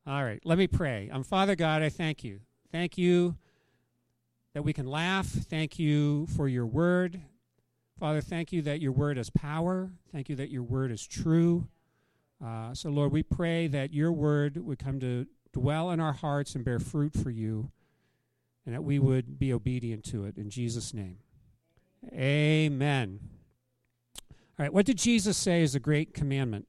All right, let me pray. Father God, I thank you. Thank you that we can laugh. Thank you for your word. Father, thank you that your word is power. Thank you that your word is true. So, Lord, we pray that your word would come to dwell in our hearts and bear fruit for you, and that we would be obedient to it. In Jesus' name, amen. All right, what did Jesus say is a great commandment?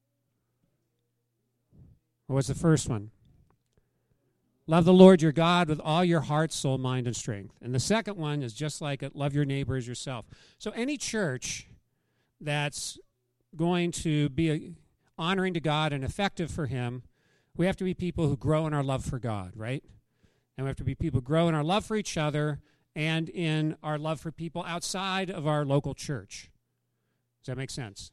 What was the first one? Love the Lord your God with all your heart, soul, mind, and strength. And the second one is just like it, love your neighbor as yourself. So any church that's going to be honoring to God and effective for him, we have to be people who grow in our love for God, right? And we have to be people who grow in our love for each other and in our love for people outside of our local church. Does that make sense?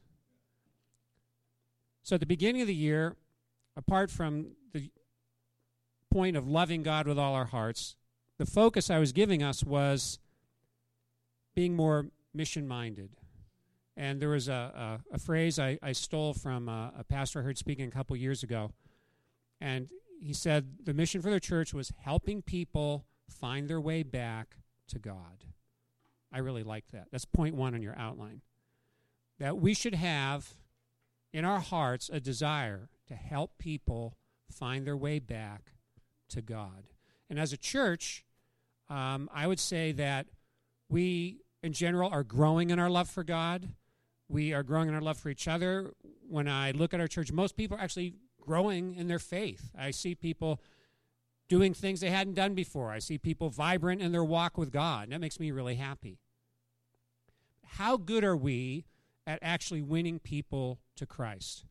So at the beginning of the year, apart from the point of loving God with all our hearts, the focus I was giving us was being more mission-minded. And there was a phrase I stole from a pastor I heard speaking a couple years ago. And he said the mission for their church was helping people find their way back to God. I really like that. That's point one on your outline. That we should have in our hearts a desire to help people find their way back to God. And as a church, I would say that we, in general, are growing in our love for God. We are growing in our love for each other. When I look at our church, most people are actually growing in their faith. I see people doing things they hadn't done before. I see people vibrant in their walk with God. And that makes me really happy. How good are we at actually winning people to Christ?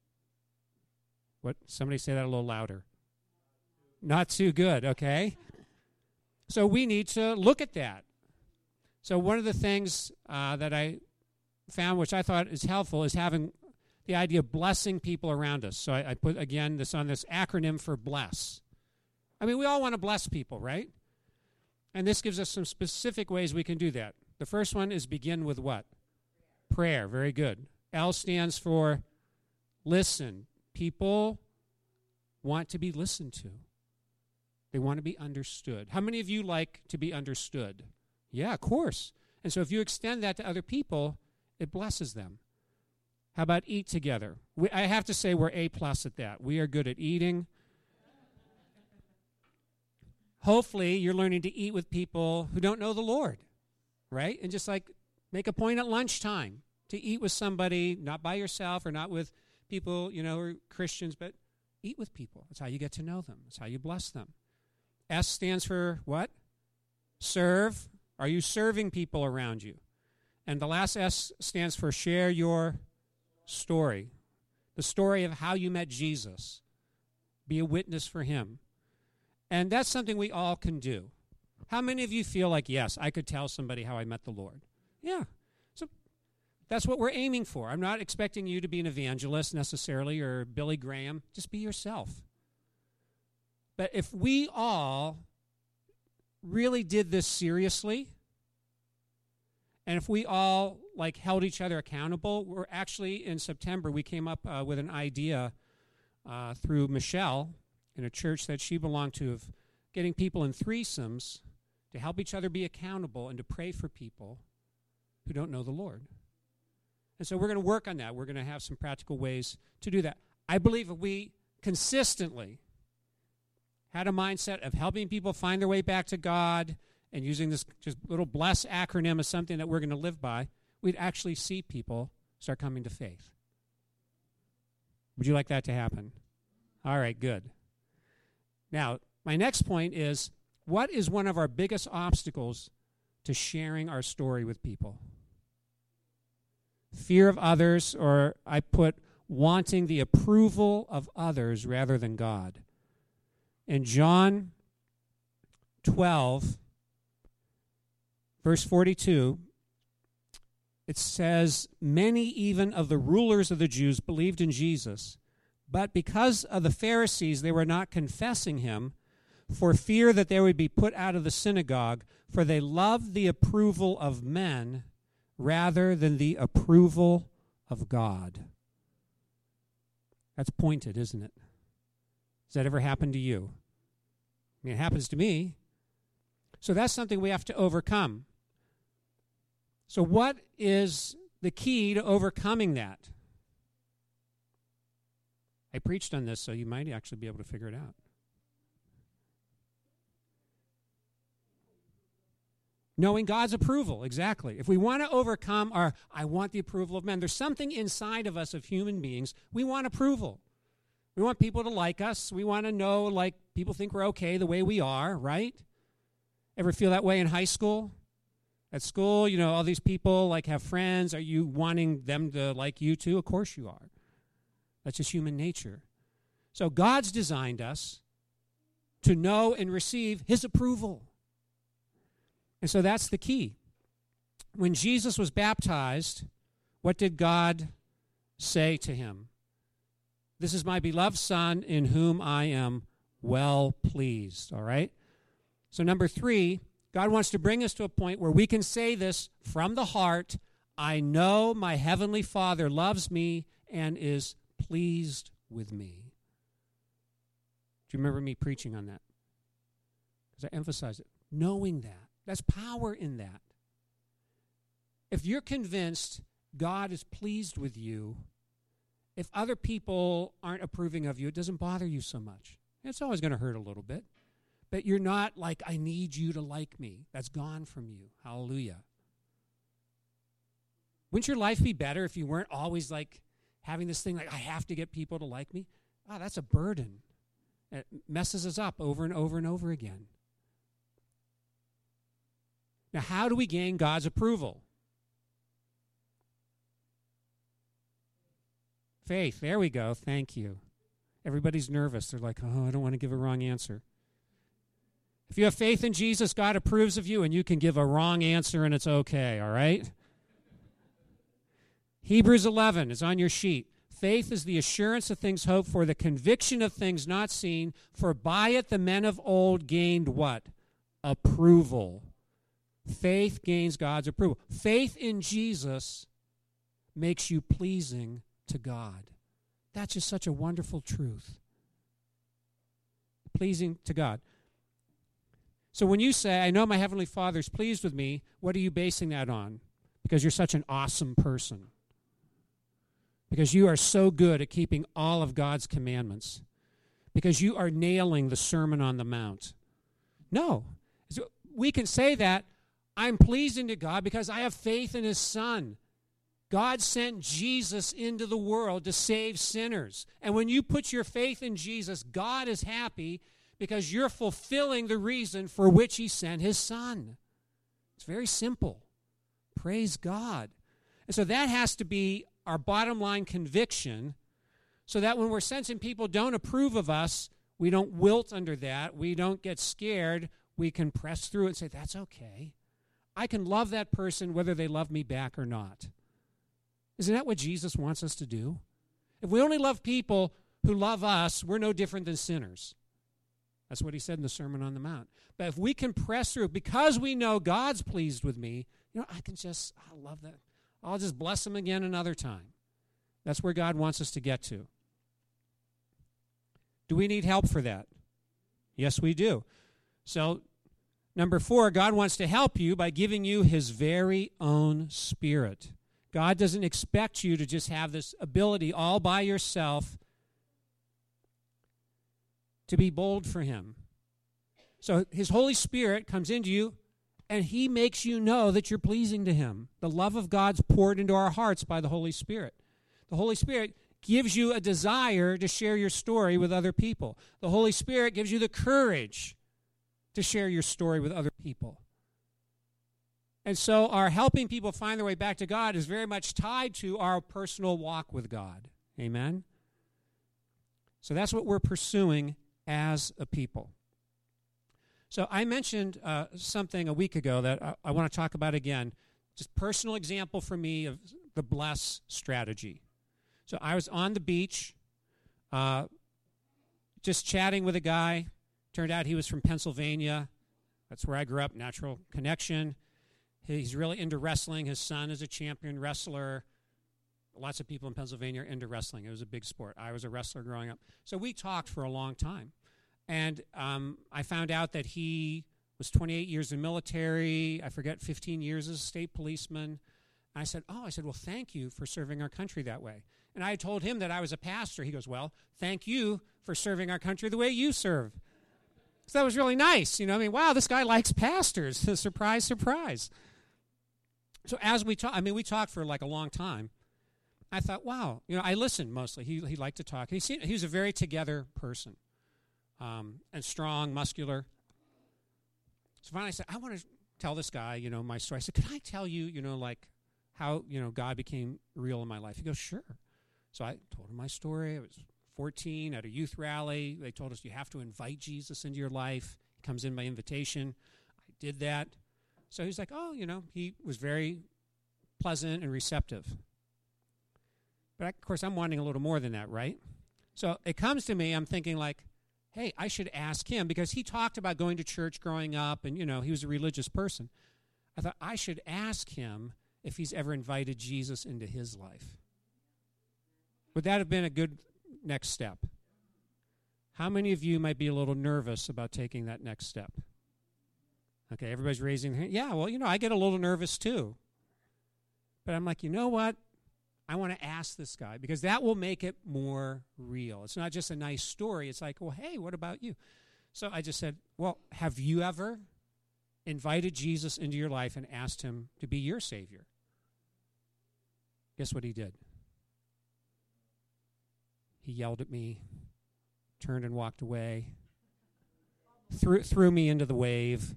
What? Somebody say that a little louder. Not too good, okay? So we need to look at that. So one of the things that I found, which I thought is helpful, is having the idea of blessing people around us. So I put, again, this on this acronym for BLESS. I mean, we all want to bless people, right? And this gives us some specific ways we can do that. The first one is begin with what? Prayer. Very good. L stands for listen. People want to be listened to. They want to be understood. How many of you like to be understood? Yeah, of course. And so if you extend that to other people, it blesses them. How about eat together? I have to say we're A+ at that. We are good at eating. Hopefully you're learning to eat with people who don't know the Lord, right? And just like make a point at lunchtime to eat with somebody, not by yourself or not with people, who are Christians, but eat with people. That's how you get to know them. That's how you bless them. S stands for what? Serve. Are you serving people around you? And the last S stands for share your story. The story of how you met Jesus. Be a witness for him. And that's something we all can do. How many of you feel like, yes, I could tell somebody how I met the Lord? Yeah. So that's what we're aiming for. I'm not expecting you to be an evangelist necessarily or Billy Graham. Just be yourself. But if we all really did this seriously, and if we all held each other accountable, we're actually in September we came up with an idea through Michelle in a church that she belonged to of getting people in threesomes to help each other be accountable and to pray for people who don't know the Lord. And so we're going to work on that. We're going to have some practical ways to do that. I believe if we consistently had a mindset of helping people find their way back to God and using this just little BLESS acronym as something that we're going to live by, we'd actually see people start coming to faith. Would you like that to happen? All right, good. Now, my next point is, what is one of our biggest obstacles to sharing our story with people? Fear of others, or I put wanting the approval of others rather than God. In John 12, verse 42, it says, many even of the rulers of the Jews believed in Jesus, but because of the Pharisees they were not confessing him for fear that they would be put out of the synagogue, for they loved the approval of men rather than the approval of God. That's pointed, isn't it? Does that ever happen to you? I mean, it happens to me. So that's something we have to overcome. So what is the key to overcoming that? I preached on this, so you might actually be able to figure it out. Knowing God's approval, exactly. If we want to overcome our, I want the approval of men, there's something inside of us, of human beings, we want approval. We want people to like us. We want to know, like, people think we're okay the way we are, right? Ever feel that way in high school? At school, you know, all these people, like, have friends. Are you wanting them to like you too? Of course you are. That's just human nature. So God's designed us to know and receive his approval. And so that's the key. When Jesus was baptized, what did God say to him? This is my beloved Son in whom I am well pleased. All right? So number 3, God wants to bring us to a point where we can say this from the heart, I know my heavenly Father loves me and is pleased with me. Do you remember me preaching on that? Because I emphasize it. Knowing that. There's power in that. If you're convinced God is pleased with you, if other people aren't approving of you, it doesn't bother you so much. It's always going to hurt a little bit. But you're not like, I need you to like me. That's gone from you. Hallelujah. Wouldn't your life be better if you weren't always like having this thing like, I have to get people to like me? Oh, that's a burden. It messes us up over and over and over again. Now, how do we gain God's approval? Faith. There we go. Thank you. Everybody's nervous. They're like, oh, I don't want to give a wrong answer. If you have faith in Jesus, God approves of you, and you can give a wrong answer, and it's okay, all right? Hebrews 11 is on your sheet. Faith is the assurance of things hoped for, the conviction of things not seen, for by it the men of old gained what? Approval. Faith gains God's approval. Faith in Jesus makes you pleasing to God. That's just such a wonderful truth. Pleasing to God. So when you say, I know my Heavenly Father is pleased with me, what are you basing that on? Because you're such an awesome person. Because you are so good at keeping all of God's commandments. Because you are nailing the Sermon on the Mount. No. We can say that I'm pleasing to God because I have faith in his Son. God sent Jesus into the world to save sinners. And when you put your faith in Jesus, God is happy because you're fulfilling the reason for which he sent his Son. It's very simple. Praise God. And so that has to be our bottom line conviction, so that when we're sensing people don't approve of us, we don't wilt under that. We don't get scared. We can press through it and say, that's okay. I can love that person whether they love me back or not. Isn't that what Jesus wants us to do? If we only love people who love us, we're no different than sinners. That's what he said in the Sermon on the Mount. But if we can press through, because we know God's pleased with me, I love that. I'll just bless him again another time. That's where God wants us to get to. Do we need help for that? Yes, we do. So, number 4, God wants to help you by giving you his very own Spirit. God doesn't expect you to just have this ability all by yourself to be bold for him. So his Holy Spirit comes into you, and he makes you know that you're pleasing to him. The love of God's poured into our hearts by the Holy Spirit. The Holy Spirit gives you a desire to share your story with other people. The Holy Spirit gives you the courage to share your story with other people. And so our helping people find their way back to God is very much tied to our personal walk with God. Amen? So that's what we're pursuing as a people. So I mentioned something a week ago that I want to talk about again. Just personal example for me of the bless strategy. So I was on the beach just chatting with a guy. Turned out he was from Pennsylvania. That's where I grew up, natural connection. He's really into wrestling. His son is a champion wrestler. lots of people in Pennsylvania are into wrestling. It was a big sport. I was a wrestler growing up. So we talked for a long time. And I found out that he was 28 years in the military, I forget, 15 years as a state policeman. And I said, well, thank you for serving our country that way. And I told him that I was a pastor. He goes, well, thank you for serving our country the way you serve. So that was really nice. Wow, this guy likes pastors. Surprise, surprise. So as we talked, we talked for like a long time. I thought, wow, I listened mostly. He liked to talk. He was a very together person, and strong, muscular. So finally I said, I want to tell this guy, my story. I said, could I tell you, how, God became real in my life? He goes, sure. So I told him my story. I was 14 at a youth rally. They told us you have to invite Jesus into your life. He comes in by invitation. I did that. So he's like, he was very pleasant and receptive. But of course, I'm wanting a little more than that, right? So it comes to me, I'm thinking like, hey, I should ask him, because he talked about going to church growing up, and, he was a religious person. I thought I should ask him if he's ever invited Jesus into his life. Would that have been a good next step? How many of you might be a little nervous about taking that next step? Okay, everybody's raising their hand. Yeah, well, I get a little nervous too. But I'm like, you know what? I want to ask this guy, because that will make it more real. It's not just a nice story. It's like, well, hey, what about you? So I just said, well, have you ever invited Jesus into your life and asked him to be your Savior? Guess what he did? He yelled at me, turned and walked away, threw me into the wave.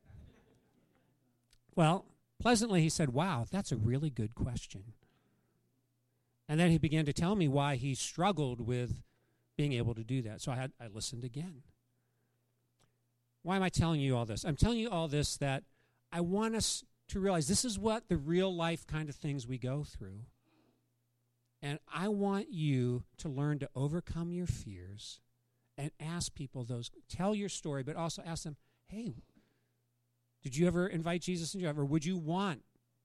Well, pleasantly he said, wow, that's a really good question. And then he began to tell me why he struggled with being able to do that. So I listened again. Why am I telling you all this? I'm telling you all this that I want us to realize this is what the real life kind of things we go through. And I want you to learn to overcome your fears and ask people those, tell your story, but also ask them, hey, did you ever invite Jesus into your life? Or would you want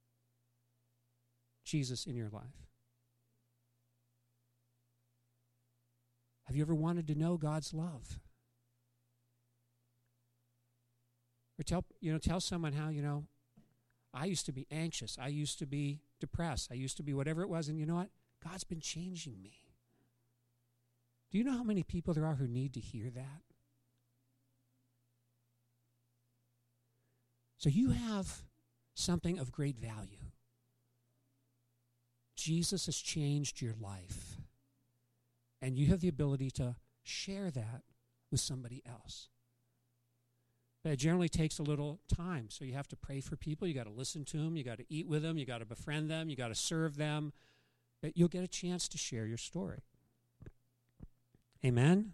Jesus in your life? Have you ever wanted to know God's love? Or tell someone how, I used to be anxious. I used to be depressed. I used to be whatever it was. And you know what? God's been changing me. Do you know how many people there are who need to hear that? So you have something of great value. Jesus has changed your life. And you have the ability to share that with somebody else. But it generally takes a little time. So you have to pray for people. You got to listen to them. You got to eat with them. You got to befriend them. You got to serve them. But you'll get a chance to share your story. Amen?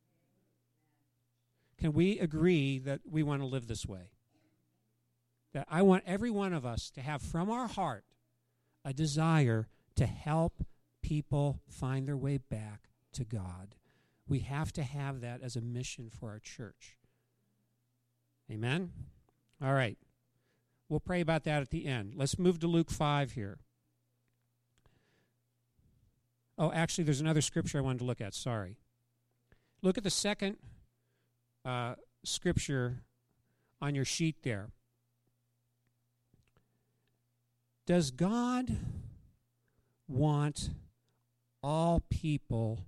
Can we agree that we want to live this way? That I want every one of us to have from our heart a desire to help people find their way back to God. We have to have that as a mission for our church. Amen? All right. We'll pray about that at the end. Let's move to Luke 5 here. Oh, actually, there's another scripture I wanted to look at. Sorry. Look at the second scripture on your sheet there. Does God want all people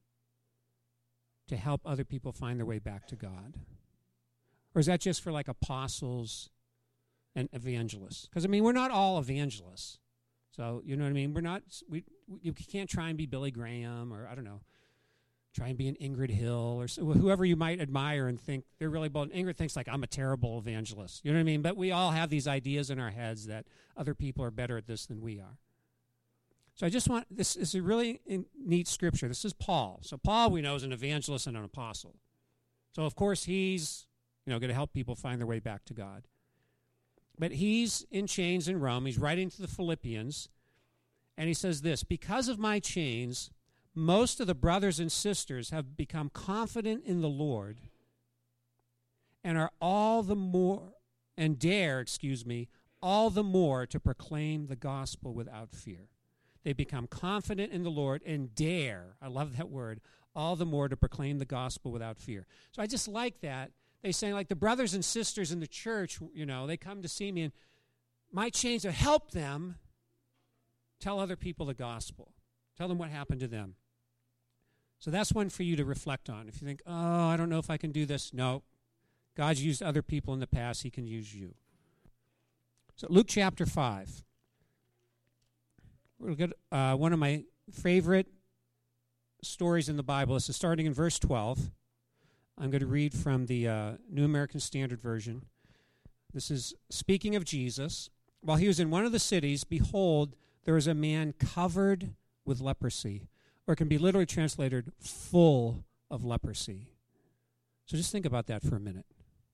to help other people find their way back to God? Or is that just for like apostles and evangelists? Because, we're not all evangelists. So, you know what I mean? You can't try and be Billy Graham or, I don't know, try and be an Ingrid Hill or whoever you might admire and think they're really bold. Ingrid thinks like, I'm a terrible evangelist. You know what I mean? But we all have these ideas in our heads that other people are better at this than we are. So I just want, this is a really neat scripture. This is Paul. So Paul, we know, is an evangelist and an apostle. So, of course, he's, going to help people find their way back to God. But he's in chains in Rome. He's writing to the Philippians. And he says this, because of my chains, most of the brothers and sisters have become confident in the Lord and are all the more to proclaim the gospel without fear. They become confident in the Lord and dare, I love that word, all the more to proclaim the gospel without fear. So I just like that. They say, like the brothers and sisters in the church, they come to see me, and my change to help them tell other people the gospel. Tell them what happened to them. So that's one for you to reflect on. If you think, oh, I don't know if I can do this. No. God's used other people in the past. He can use you. So Luke chapter 5. We'll look at one of my favorite stories in the Bible. This is starting in verse 12. I'm going to read from the New American Standard Version. This is speaking of Jesus. While he was in one of the cities, behold, there was a man covered with leprosy, or it can be literally translated, full of leprosy. So just think about that for a minute.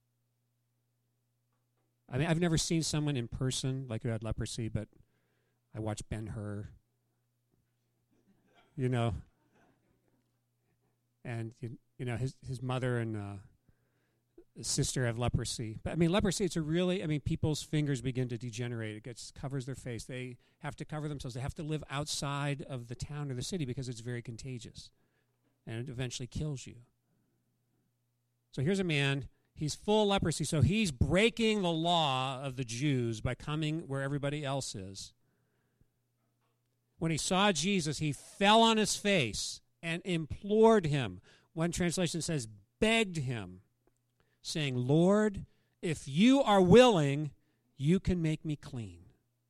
I mean, I've never seen someone in person like who had leprosy, but I watched Ben-Hur, and his mother and his sister have leprosy. But I mean, leprosy, people's fingers begin to degenerate. It covers their face. They have to cover themselves. They have to live outside of the town or the city because it's very contagious, and it eventually kills you. So here's a man. He's full of leprosy, so he's breaking the law of the Jews by coming where everybody else is. When he saw Jesus, he fell on his face and implored him. One translation says, begged him, saying, Lord, if you are willing, you can make me clean.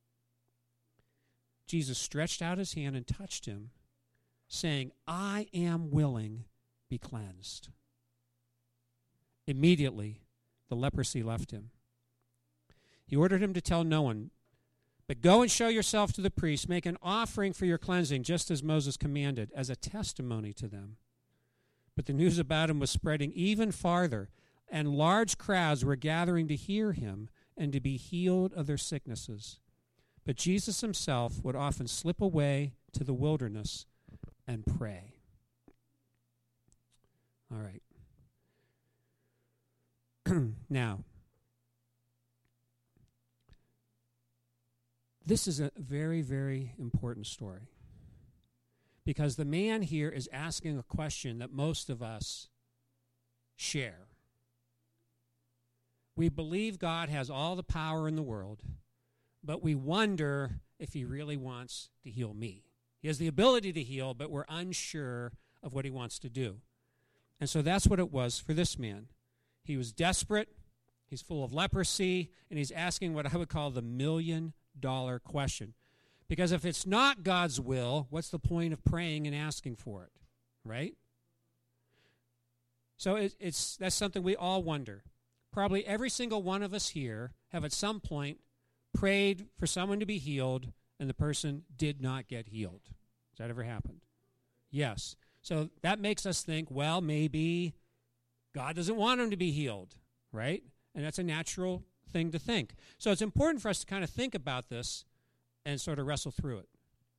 Jesus stretched out his hand and touched him, saying, I am willing, be cleansed. Immediately, the leprosy left him. He ordered him to tell no one, but go and show yourself to the priest, make an offering for your cleansing, just as Moses commanded, as a testimony to them. But the news about him was spreading even farther, and large crowds were gathering to hear him and to be healed of their sicknesses. But Jesus himself would often slip away to the wilderness and pray. All right. Now, this is a very, very important story because the man here is asking a question that most of us share. We believe God has all the power in the world, but we wonder if he really wants to heal me. He has the ability to heal, but we're unsure of what he wants to do. And so that's what it was for this man. He was desperate, he's full of leprosy, and he's asking what I would call the $1 million question. Because if it's not God's will, what's the point of praying and asking for it, right? So that's something we all wonder. Probably every single one of us here have at some point prayed for someone to be healed, and the person did not get healed. Has that ever happened? Yes. So that makes us think, well, maybe God doesn't want him to be healed, right? And that's a natural thing to think. So it's important for us to kind of think about this and sort of wrestle through it.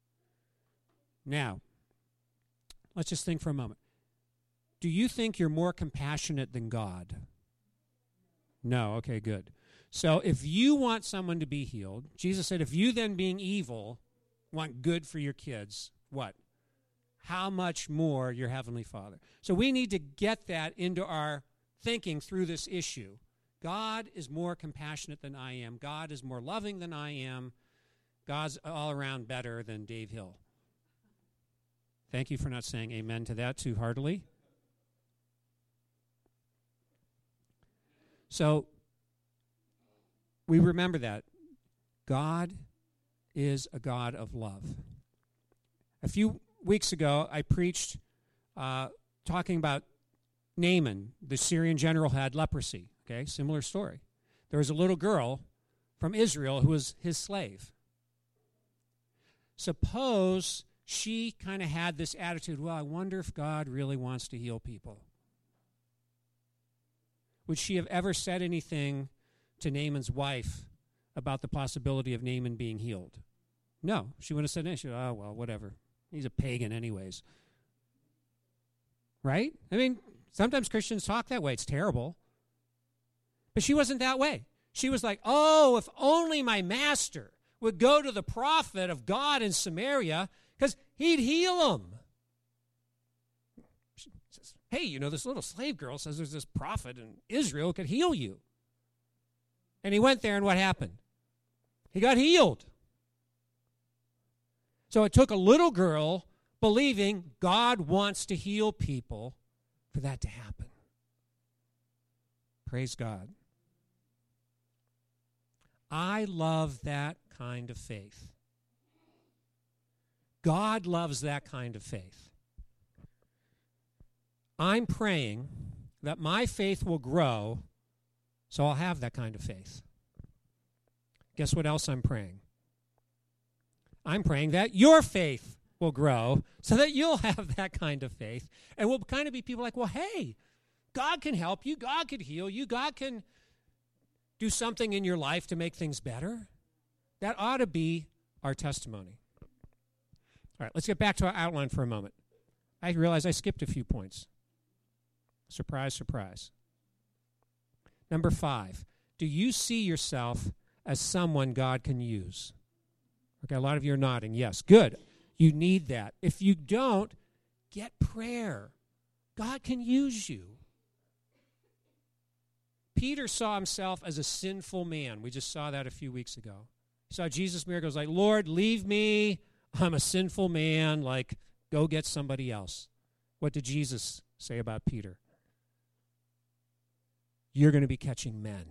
Now, let's just think for a moment. Do you think you're more compassionate than God? No, okay, good. So if you want someone to be healed, Jesus said, if you then being evil want good for your kids, what? How much more your Heavenly Father? So we need to get that into our thinking through this issue. God is more compassionate than I am. God is more loving than I am. God's all around better than Dave Hill. Thank you for not saying amen to that too heartily. So we remember that God is a God of love. A few weeks ago, I preached talking about Naaman, the Syrian general, had leprosy. Okay, similar story. There was a little girl from Israel who was his slave. Suppose she kind of had this attitude, well, I wonder if God really wants to heal people. Would she have ever said anything to Naaman's wife about the possibility of Naaman being healed? No, she wouldn't have said anything. She would, oh, well, whatever. He's a pagan anyways. Right? I mean, sometimes Christians talk that way. It's terrible. But she wasn't that way. She was like, oh, if only my master would go to the prophet of God in Samaria because he'd heal them. She says, hey, this little slave girl says there's this prophet in Israel who could heal you. And he went there, and what happened? He got healed. So it took a little girl believing God wants to heal people for that to happen. Praise God. I love that kind of faith. God loves that kind of faith. I'm praying that my faith will grow so I'll have that kind of faith. Guess what else I'm praying? I'm praying that your faith will grow so that you'll have that kind of faith. And we'll kind of be people like, well, hey, God can help you. God can heal you. God can do something in your life to make things better. That ought to be our testimony. All right, let's get back to our outline for a moment. I realize I skipped a few points. Surprise, surprise. Number 5, do you see yourself as someone God can use? Okay, a lot of you are nodding. Yes, good. You need that. If you don't, get prayer. God can use you. Peter saw himself as a sinful man. We just saw that a few weeks ago. He saw Jesus' miracles like, Lord, leave me. I'm a sinful man. Like, go get somebody else. What did Jesus say about Peter? You're going to be catching men.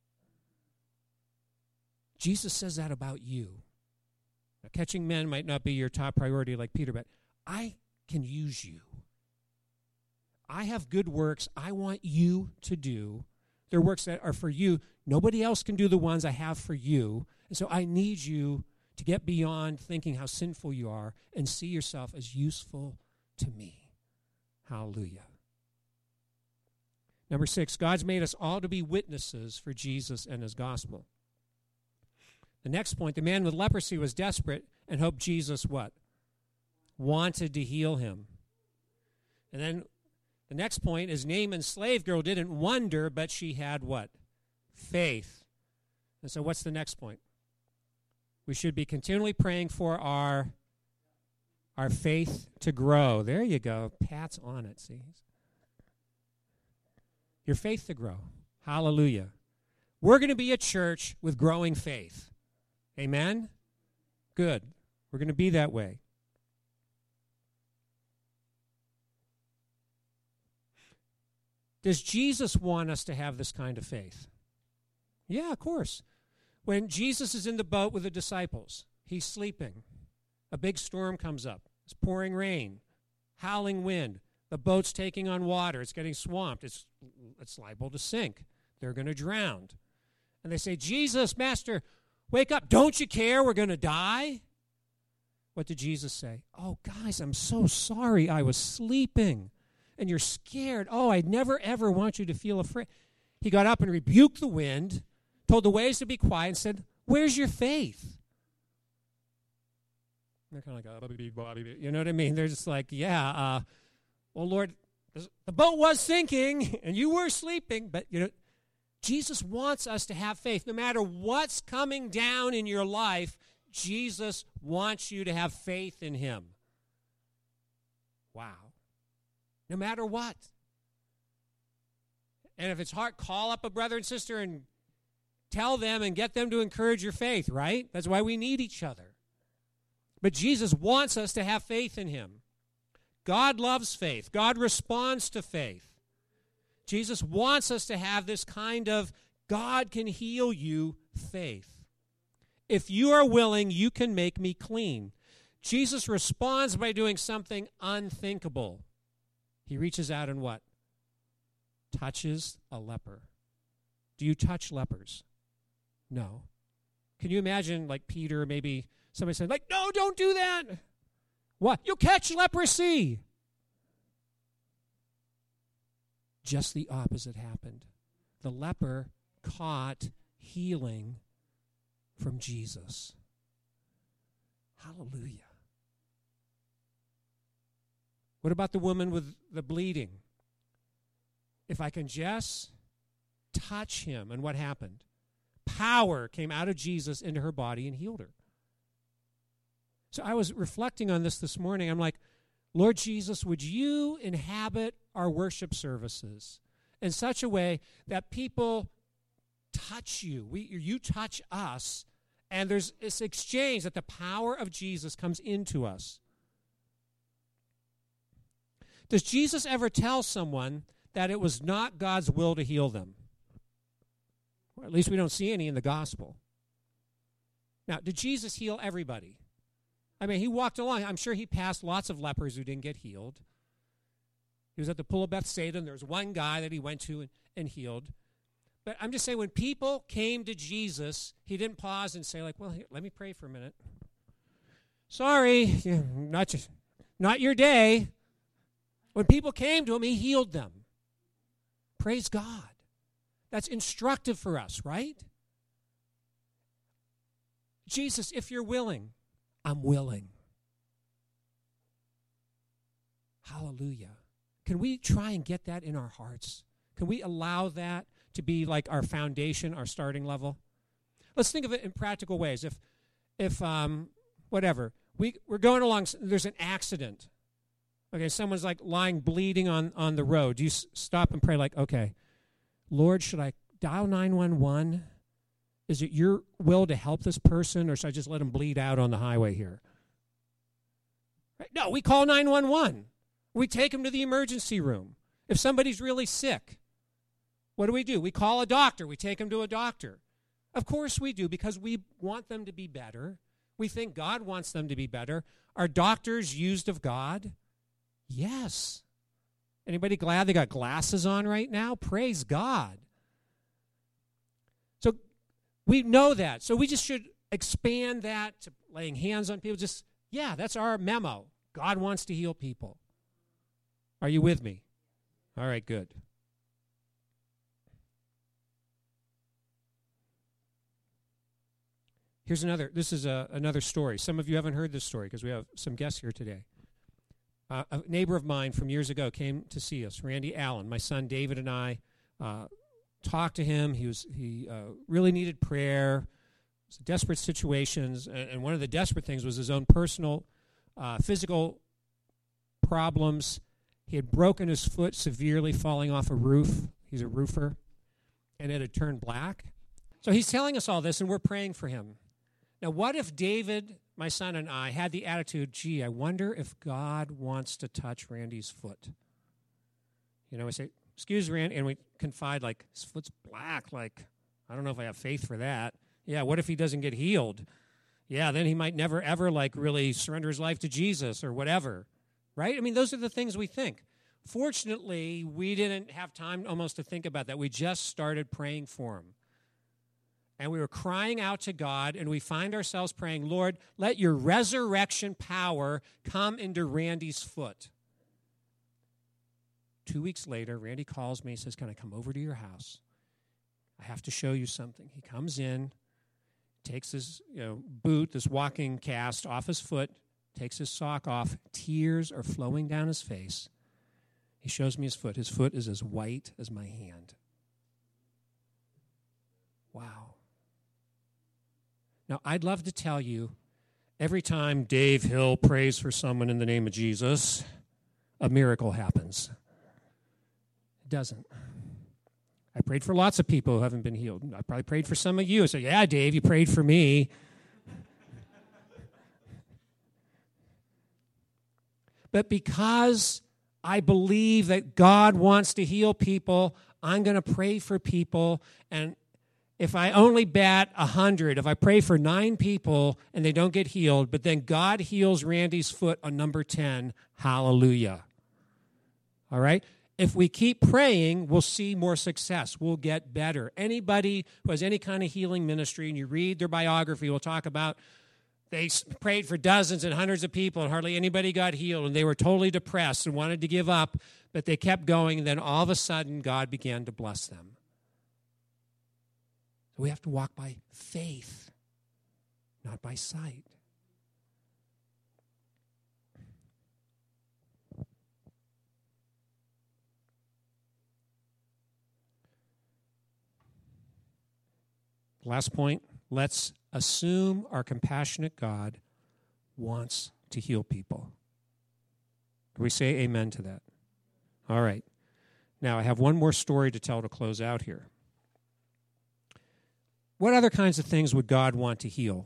Jesus says that about you. Now, catching men might not be your top priority like Peter, but I can use you. I have good works I want you to do. They're works that are for you. Nobody else can do the ones I have for you. And so I need you to get beyond thinking how sinful you are and see yourself as useful to me. Hallelujah. Number 6, God's made us all to be witnesses for Jesus and his gospel. The next point, the man with leprosy was desperate and hoped Jesus what? Wanted to heal him. And then the next point is Naaman's slave girl didn't wonder, but she had what? Faith. And so what's the next point? We should be continually praying for our faith to grow. There you go. Pat's on it, see? Your faith to grow. Hallelujah. We're going to be a church with growing faith. Amen? Good. We're going to be that way. Does Jesus want us to have this kind of faith? Yeah, of course. When Jesus is in the boat with the disciples, he's sleeping. A big storm comes up. It's pouring rain, howling wind. The boat's taking on water. It's getting swamped. It's liable to sink. They're going to drown. And they say, Jesus, Master, wake up. Don't you care we're going to die? What did Jesus say? Oh, guys, I'm so sorry. I was sleeping. And you're scared. Oh, I'd never, ever want you to feel afraid. He got up and rebuked the wind, told the waves to be quiet, and said, where's your faith? And they're kind of like, you know what I mean? They're just like, yeah, well, Lord, the boat was sinking, and you were sleeping, but, Jesus wants us to have faith. No matter what's coming down in your life, Jesus wants you to have faith in him. Wow. No matter what. And if it's hard, call up a brother and sister and tell them and get them to encourage your faith, right? That's why we need each other. But Jesus wants us to have faith in him. God loves faith. God responds to faith. Jesus wants us to have this kind of God can heal you faith. If you are willing, you can make me clean. Jesus responds by doing something unthinkable. He reaches out and what? Touches a leper. Do you touch lepers? No. Can you imagine like Peter, maybe somebody saying, like, no, don't do that. What? You'll catch leprosy. Just the opposite happened. The leper caught healing from Jesus. Hallelujah. What about the woman with the bleeding? If I can just touch him, and what happened? Power came out of Jesus into her body and healed her. So I was reflecting on this morning. I'm like, Lord Jesus, would you inhabit our worship services in such a way that people touch you, you touch us, and there's this exchange that the power of Jesus comes into us. Does Jesus ever tell someone that it was not God's will to heal them? Or at least we don't see any in the gospel. Now, did Jesus heal everybody? I mean, he walked along. I'm sure he passed lots of lepers who didn't get healed. He was at the pool of Bethsaida, and there was one guy that he went to and healed. But I'm just saying, when people came to Jesus, he didn't pause and say, like, well, here, let me pray for a minute. Sorry, not your day. When people came to him, he healed them. Praise God. That's instructive for us, right? Jesus, if you're willing, I'm willing. Hallelujah. Can we try and get that in our hearts? Can we allow that to be like our foundation, our starting level? Let's think of it in practical ways. If whatever, we're going along, there's an accident. Okay, someone's like lying bleeding on the road. Do you stop and pray like, okay, Lord, should I dial 911? Is it your will to help this person, or should I just let him bleed out on the highway here? Right? No, we call 911. We take him to the emergency room. If somebody's really sick, what do? We call a doctor. We take him to a doctor. Of course we do, because we want them to be better. We think God wants them to be better. Are doctors used of God? Yes. Anybody glad they got glasses on right now? Praise God. So we know that. So we just should expand that to laying hands on people. That's our memo. God wants to heal people. Are you with me? All right, good. Here's another. This is another story. Some of you haven't heard this story because we have some guests here today. A neighbor of mine from years ago came to see us, Randy Allen. My son David and I talked to him. He really needed prayer. It was desperate situations, and one of the desperate things was his own personal physical problems. He had broken his foot severely falling off a roof. He's a roofer, and it had turned black. So he's telling us all this, and we're praying for him. Now, what if David, my son, and I had the attitude, gee, I wonder if God wants to touch Randy's foot? You know, we say, excuse Randy, and we confide, like, his foot's black. Like, I don't know if I have faith for that. Yeah, what if he doesn't get healed? Yeah, then he might never, ever, like, really surrender his life to Jesus or whatever. Right? I mean, those are the things we think. Fortunately, we didn't have time almost to think about that. We just started praying for him. And we were crying out to God, and we find ourselves praying, Lord, let your resurrection power come into Randy's foot. 2 weeks later, Randy calls me and says, can I come over to your house? I have to show you something. He comes in, takes his boot, this walking cast off his foot, takes his sock off. Tears are flowing down his face. He shows me his foot. His foot is as white as my hand. Wow. Now, I'd love to tell you, every time Dave Hill prays for someone in the name of Jesus, a miracle happens. It doesn't. I prayed for lots of people who haven't been healed. I probably prayed for some of you. I said, yeah, Dave, you prayed for me. But because I believe that God wants to heal people, I'm going to pray for people. And if I only bat 100, if I pray for 9 people and they don't get healed, but then God heals Randy's foot on number 10, hallelujah. All right? If we keep praying, we'll see more success. We'll get better. Anybody who has any kind of healing ministry, and you read their biography, will talk about they prayed for dozens and hundreds of people, and hardly anybody got healed, and they were totally depressed and wanted to give up, but they kept going, and then all of a sudden, God began to bless them. So we have to walk by faith, not by sight. Last point, let's assume our compassionate God wants to heal people. Can we say amen to that? All right. Now, I have one more story to tell to close out here. What other kinds of things would God want to heal?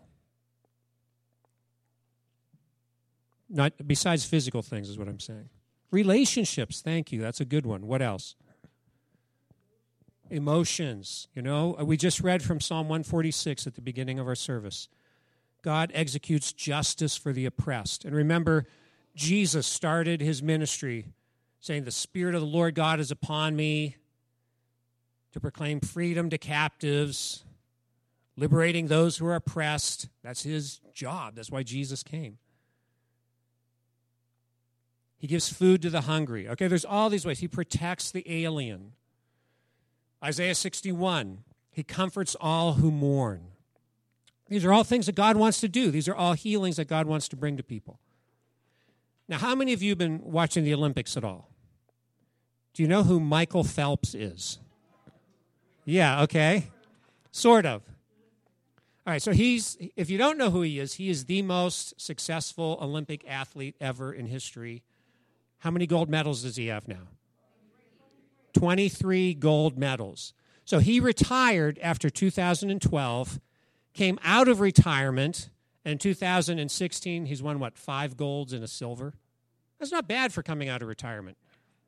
Not besides physical things is what I'm saying. Relationships, thank you. That's a good one. What else? Emotions. You know, we just read from Psalm 146 at the beginning of our service. God executes justice for the oppressed. And remember, Jesus started his ministry saying, the Spirit of the Lord God is upon me to proclaim freedom to captives, liberating those who are oppressed. That's his job. That's why Jesus came. He gives food to the hungry. Okay, there's all these ways. He protects the alien. Isaiah 61, he comforts all who mourn. These are all things that God wants to do. These are all healings that God wants to bring to people. Now, how many of you have been watching the Olympics at all? Do you know who Michael Phelps is? Yeah, okay. Sort of. All right, so if you don't know who he is the most successful Olympic athlete ever in history. How many gold medals does he have now? 23 gold medals. So he retired after 2012, came out of retirement, and in 2016, he's won, 5 golds and a silver? That's not bad for coming out of retirement.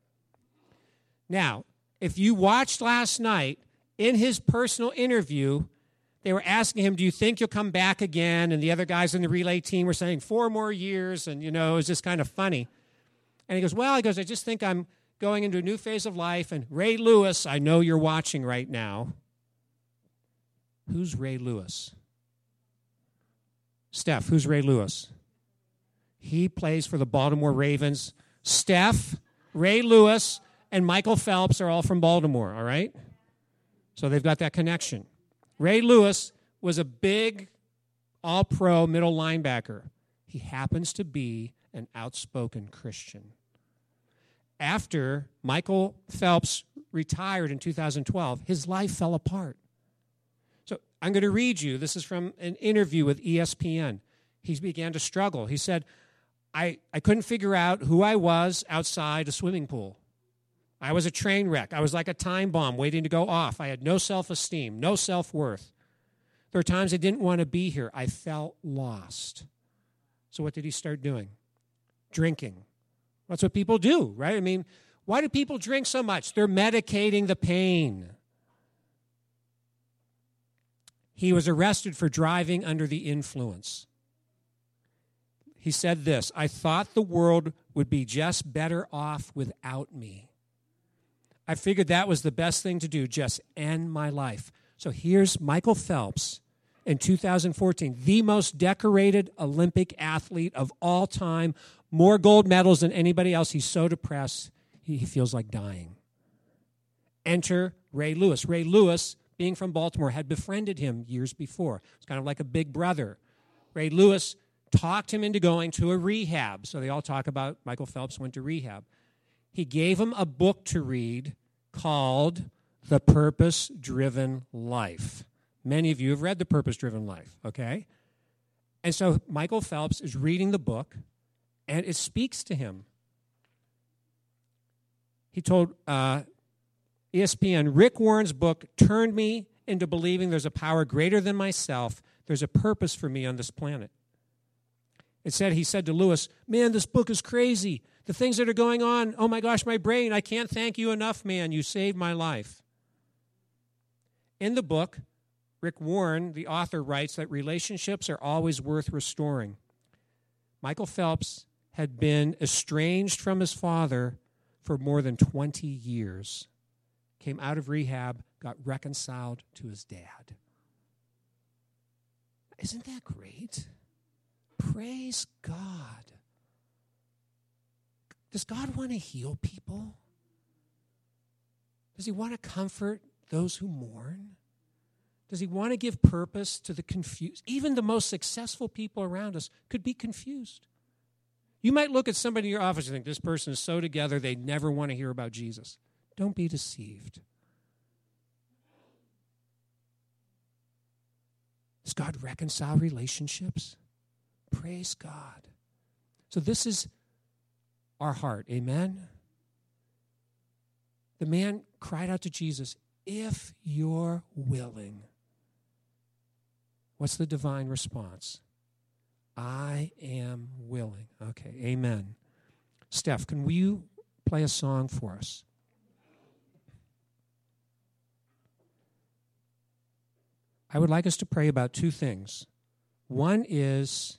Now, if you watched last night, in his personal interview, they were asking him, do you think you'll come back again? And the other guys in the relay team were saying 4 more years, and, it was just kind of funny. And he goes, I just think I'm going into a new phase of life. And Ray Lewis, I know you're watching right now. Who's Ray Lewis? Steph, who's Ray Lewis? He plays for the Baltimore Ravens. Steph, Ray Lewis, and Michael Phelps are all from Baltimore, all right? So they've got that connection. Ray Lewis was a big all-pro middle linebacker. He happens to be an outspoken Christian. After Michael Phelps retired in 2012, his life fell apart. So I'm going to read you. This is from an interview with ESPN. He began to struggle. He said, I couldn't figure out who I was outside a swimming pool. I was a train wreck. I was like a time bomb waiting to go off. I had no self-esteem, no self-worth. There were times I didn't want to be here. I felt lost. So what did he start doing? Drinking. That's what people do, right? I mean, why do people drink so much? They're medicating the pain. He was arrested for driving under the influence. He said this, I thought the world would be just better off without me. I figured that was the best thing to do, just end my life. So here's Michael Phelps in 2014, the most decorated Olympic athlete of all time, more gold medals than anybody else. He's so depressed, he feels like dying. Enter Ray Lewis. Ray Lewis, being from Baltimore, had befriended him years before. It's kind of like a big brother. Ray Lewis talked him into going to a rehab. So they all talk about Michael Phelps went to rehab. He gave him a book to read called The Purpose-Driven Life. Many of you have read The Purpose-Driven Life, okay? And so Michael Phelps is reading the book, and it speaks to him. He told ESPN, Rick Warren's book turned me into believing there's a power greater than myself. There's a purpose for me on this planet. He said to Lewis, man, this book is crazy. The things that are going on, oh my gosh, my brain, I can't thank you enough, man. You saved my life. In the book, Rick Warren, the author, writes that relationships are always worth restoring. Michael Phelps had been estranged from his father for more than 20 years. Came out of rehab, got reconciled to his dad. Isn't that great? Praise God. Does God want to heal people? Does he want to comfort those who mourn? Does he want to give purpose to the confused? Even the most successful people around us could be confused. You might look at somebody in your office and think, this person is so together, they never want to hear about Jesus. Don't be deceived. Does God reconcile relationships? Praise God. So this is our heart. Amen? The man cried out to Jesus, if you're willing. What's the divine response? I am willing. Okay, amen. Steph, can you play a song for us? I would like us to pray about two things. One is,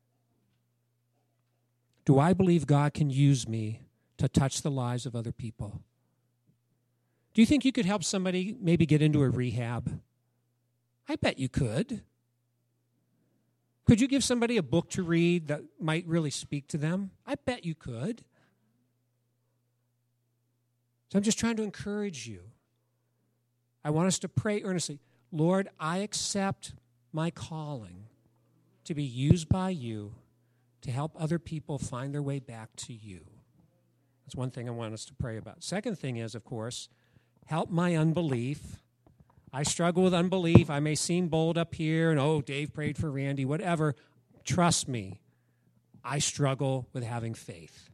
do I believe God can use me to touch the lives of other people? Do you think you could help somebody maybe get into a rehab? I bet you could. Could you give somebody a book to read that might really speak to them? I bet you could. So I'm just trying to encourage you. I want us to pray earnestly. Lord, I accept my calling to be used by you to help other people find their way back to you. That's one thing I want us to pray about. Second thing is, of course, help my unbelief. I struggle with unbelief. I may seem bold up here, and, oh, Dave prayed for Randy, whatever. Trust me, I struggle with having faith.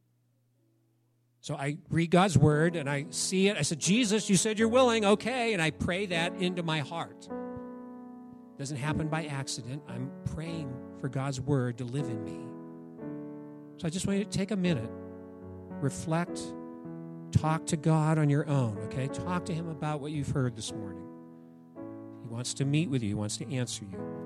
So I read God's word, and I see it. I said, Jesus, you said you're willing. Okay, and I pray that into my heart. It doesn't happen by accident. I'm praying for God's word to live in me. So I just want you to take a minute, reflect, talk to God on your own, okay? Talk to him about what you've heard this morning. He wants to meet with you. He wants to answer you.